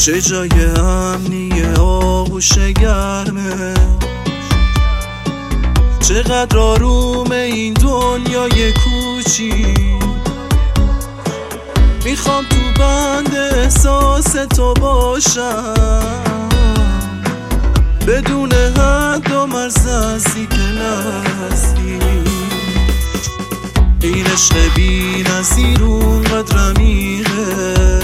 چه جای امنی آغوش گرمه، چقدر آروم این دنیای کوچی. میخوام تو بند احساس تو باشم، بدون حد و مرز هستی که نستی. این عشق بی نظیر اونقدر عمیقه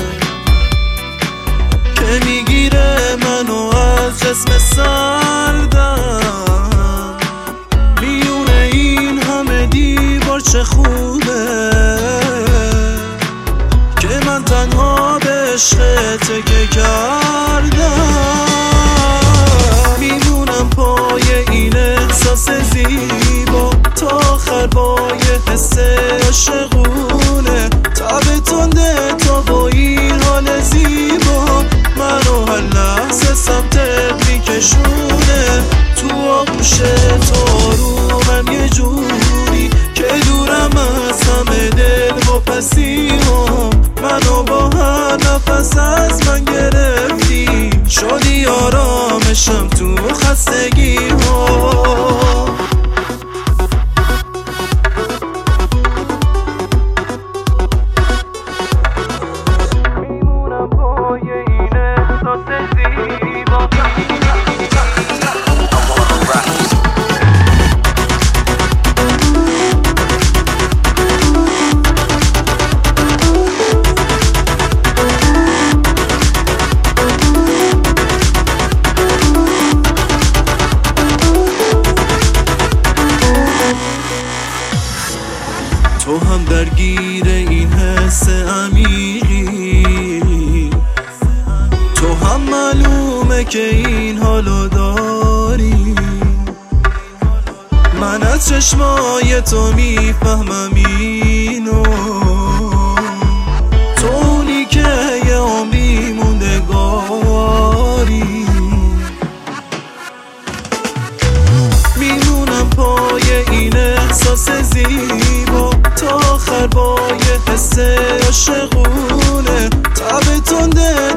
که میگیره منو از جسم سردم. میونه این همه دیوار چه خوبه که من تنها به عشق تکیه کردم. میمونم پای این احساس زیبا تا آخر با یه حس عاشقونه. تب تنده تا با این حال زیبا منو هر لحظه سمتت میکشونه. تو آغوش تو آرومم یه جوری که دورم از همه دل و پسیمام. منو با هر نفس از من گرفتی، شدی آرامشم تو خستگی ها. میمونم پای این احساس زیبا. تو هم درگیر این حس عمیقی، تو هم معلومه که این حالو داری. من از چشمای تو میفهمم اینو، تو اونی که یه عمری موندگاری. میمونم پای این احساس زیبا تا آخر با یه حس عاشقونه. تب تنده